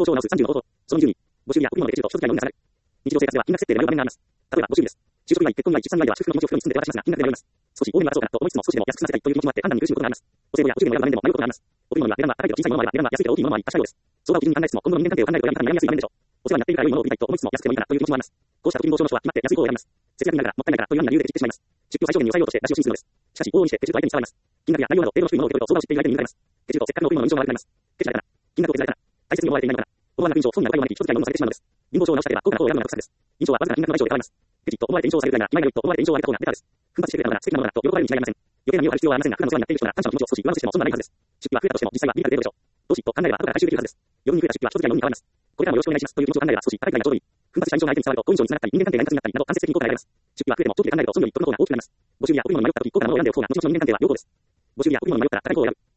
報書を直す30の方法。その20に、募集や帯物で手術と所得やのみが下がる。日常生活では金額設定で迷う場面があります。例えば、募集日です。就職祝い、結婚祝い、出産祝いでは祝福の気持ちを袋に包んで渡しますが、金額で迷います。少し多めに渡そうかなと思いつつも、少しでも安く済ませたいという気持ちもあって判断に苦しむことがあります。お歳暮やお中元の迷う場面でも迷うことがあります。お贈り物は値段が高いけど小さいものもあれば値段が安いけど大きいものもあり、確かようです。相場を基準に考えつつも、今後の人間関係を考えるとやはり悩みやすい場面でしょう。お世話になっているから良いものを売りたいと思いつつも安くてもいいかなという気持ちもあります。こうした時に報酬の書は決まって安い方を選びます。節約になるからもったいないからというような理由でケチってしまいます。出費を最小限に抑えようとして出しを信じるのです。しかし、往々にしてケチると相手に伝わります。金額や内容など程度の低いものを受け取ると相場を知っている相手に見られます。ケチるとせっかくの贈り物の印象が悪くなります。ケチだから。金額を削られたら。大切に思われていないのかな。思わなく印象を損になるような人使いをされてしまうのです。銀行証を直したければ高価な方を選ぶのが得策です。印象はわずかな金額の倍以上で買われます。ケチと思われて印象をされるぐらいなら、今が良いと思われて印象を上げた方がベターです。奮発してくれたのなら素敵なものだと喜ばれるに違いありません。余計な身を張る必要はありませんが、普段の世話になっている人なら感謝の気持ちを少し上乗せしても損はないはずです。出費は増えたとしても実際はビビたる程度でしょう。どうしと考えれば後から回収できるはずです。余分に増えた出費は所得やのみに変わります。これからもよろしくお願いしますという気持ちを考えれば少し高いくらいがちょうどいい。奮発した印象が相手に伝わると好印象につながったり、人間関係が円滑になったりなど間接的に効果が得られます。出費は増えても長期で考えると損より得の方が大きくなります。募集や贈り物に迷った時高価なものを選んでおく方が後々の人間関係は良好です。募集や贈り物に迷ったら高い方を選ぶ。